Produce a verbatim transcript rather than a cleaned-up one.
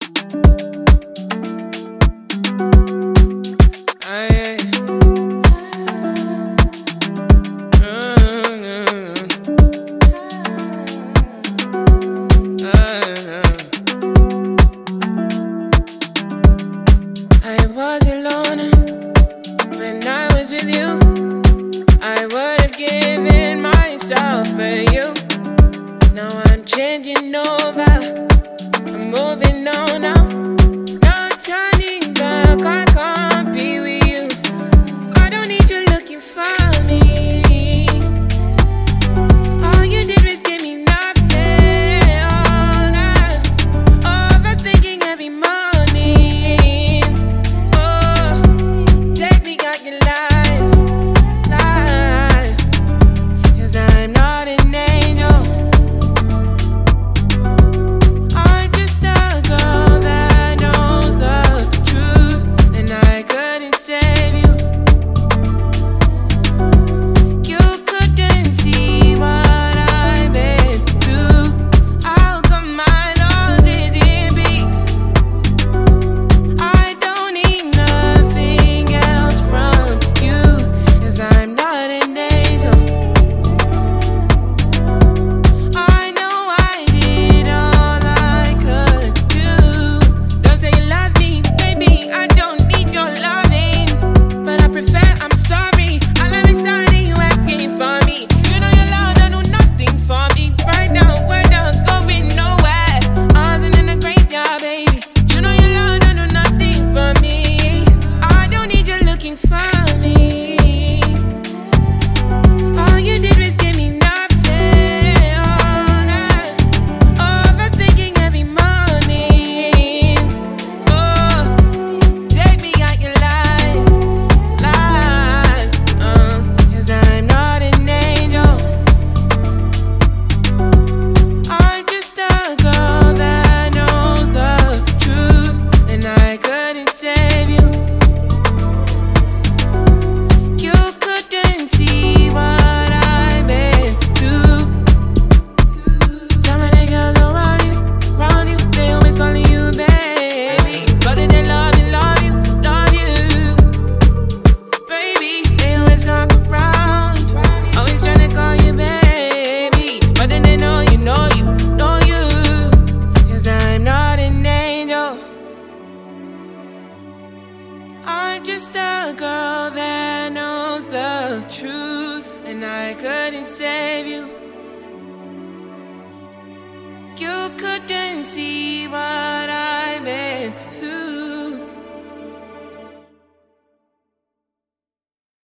Changing over, I'm moving on now. No turning back, I can't be with you. I don't need you looking for me. All you did was give me nothing all night. Overthinking every morning. Oh, take me out your life, life. 'Cause I'm not an angel. I'm just a girl that knows the truth, and I couldn't save you. You couldn't see what I